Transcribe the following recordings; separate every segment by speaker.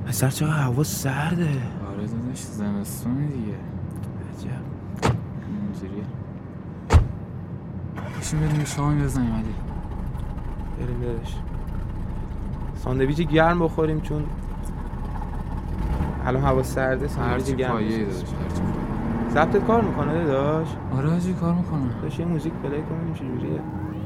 Speaker 1: پسر چقدر هوا سرده.
Speaker 2: آره داداش زمستونه دیگه.
Speaker 1: عجب.
Speaker 2: اینجوریه. بشین بریم شام بزنیم علی.
Speaker 1: بریم داداش. ساندویچ گرم بخوریم چون الان هوا سرده. ساندویچ گرم.
Speaker 2: پایه داداش.
Speaker 1: ضبطت کار میکنه داداش؟
Speaker 2: آره حاجی کار میکنه.
Speaker 1: داداش یه موزیک پلی کنیم چجوریه؟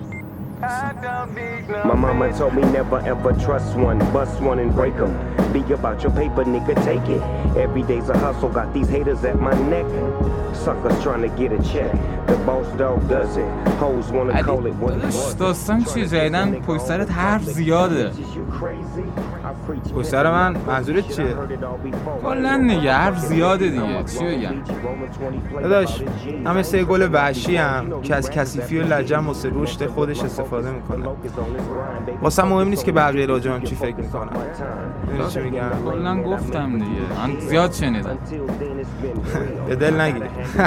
Speaker 3: My mama told me never ever trust one, bust one and break them. Be about your paper, nigga, take it. Every day's a hustle, got these haters at my neck. Suckers trying to get a check. The boss dog does it. Hoes wanna call it what it was.
Speaker 2: داستان چیه جدیدن پشت سرت حرف زیاده.
Speaker 1: پشت سر من منظورت چیه؟
Speaker 2: کلا دیگه حرف زیاده دیگه. چی بگم؟
Speaker 1: داداش من مثل یه گل وحشی ام که از کثیفی و لجم واسه رشد خودش استفاده میکنه. واسه مهم نیست که بقیه راجعم چی فکر میکنن. میدونی چی میگم؟
Speaker 2: کلا گفتم دیگه. من زیاد شنیدم.
Speaker 1: به دل نگیری.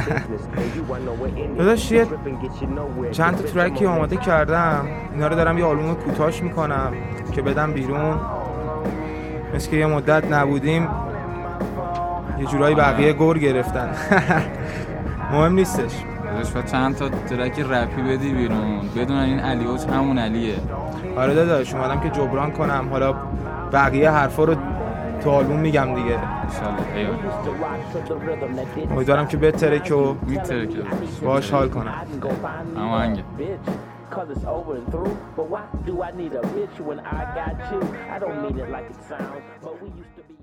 Speaker 1: داداش یه چند تا ترکی آماده کردم. اینا رو دارم یه آلبوم کوتاهش میکنم که بدم بیرون. مثل که یه مدت نبودیم یه جورایی بقیه گور گرفتن. مهم نیستش.
Speaker 2: داداش و چند تا ترک رپی بدی بیرون بدون این علیوچ همون علیه.
Speaker 1: آره داداش اومدم که جبران کنم. حالا بقیه حرفا رو تو آلبوم میگم دیگه
Speaker 2: انشالله.
Speaker 1: امیدوارم که بترک و
Speaker 2: میترکه
Speaker 1: باهاش حال کنم.
Speaker 2: اما هنگه
Speaker 3: Cause it's over and through, but why do I need a bitch when I got you? I don't mean it like it sounds, but we used to be